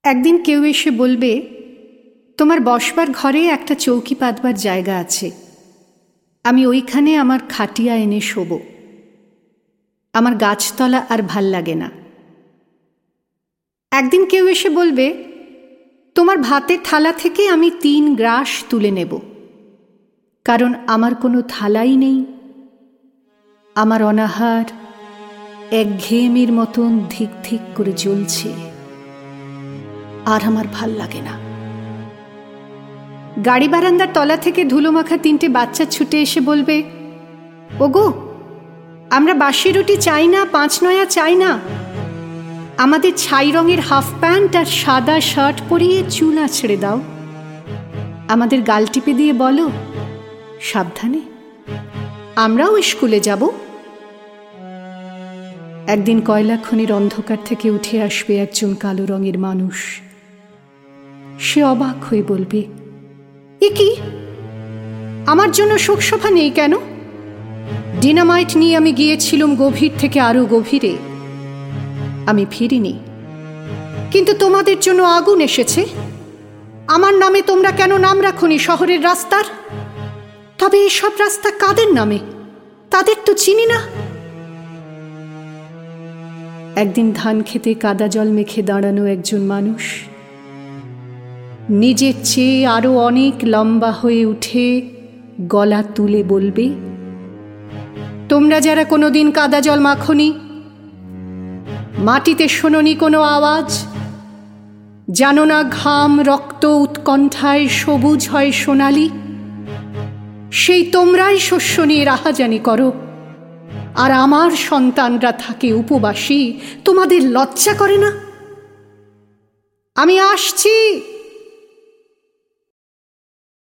একদিন কেউ এসে বলবে, তোমার বসবার ঘরে একটা চৌকি পাতবার জায়গা আছে, আমি ওইখানে আমার খাটিয়া এনে শোব। আমার গাছতলা আর ভাল লাগে না। একদিন কেউ এসে বলবে, তোমার ভাতের থালা থেকে আমি 3 গ্রাস তুলে নেব, কারণ আমার কোনো থালাই নেই। আমার অনাহার একঘেয়েমির মতন ধিক ধিক করে জ্বলছে, আর আমার ভাল লাগে না। গাড়ি বারান্দার তলা থেকে ধুলোমাখা 3টে বাচ্চা ছুটে এসে বলবে, ওগো, আমরা বাসি রুটি চাই না, 5 নয়া চাই না, আমাদের ছাই রঙের হাফ প্যান্ট আর সাদা শার্ট পরিয়ে চুল আছড়ে দাও। আমাদের গাল টিপে দিয়ে বলো, সাবধানে, আমরাও স্কুলে যাব। একদিন কয়লা খনির অন্ধকার থেকে উঠে আসবে একজন কালো রঙের মানুষ। সে অবাক হয়ে বলবে, এ কি, আমার জন্য শোকসভা নেই কেন? ডিনামাইট নিয়ে আমি গিয়েছিলাম গভীর থেকে আরো গভীরে, আমি ফিরিনি, কিন্তু তোমাদের জন্য আগুন এসেছে। আমার নামে তোমরা কেন নাম রাখোনি শহরের রাস্তার? তবে এসব রাস্তা কাদের নামে? তাদের তো চিনি না। একদিন ধান খেতে কাদা জল মেখে দাঁড়ানো একজন মানুষ নিজের চেয়ে আরো অনেক লম্বা হয়ে উঠে গলা তুলে বলবে, তোমরা যারা কোনোদিন কাদা জল মাখনি, মাটিতে শোনোনি কোনো আওয়াজ, জানো না ঘাম রক্ত উৎকণ্ঠায় সবুজ হয় সোনালি, সেই তোমরাই শস্য নিয়ে রাহাজানি করো, আর আমার সন্তানরা থাকে উপবাসী। তোমাদের লজ্জা করে না? আমি আসছি।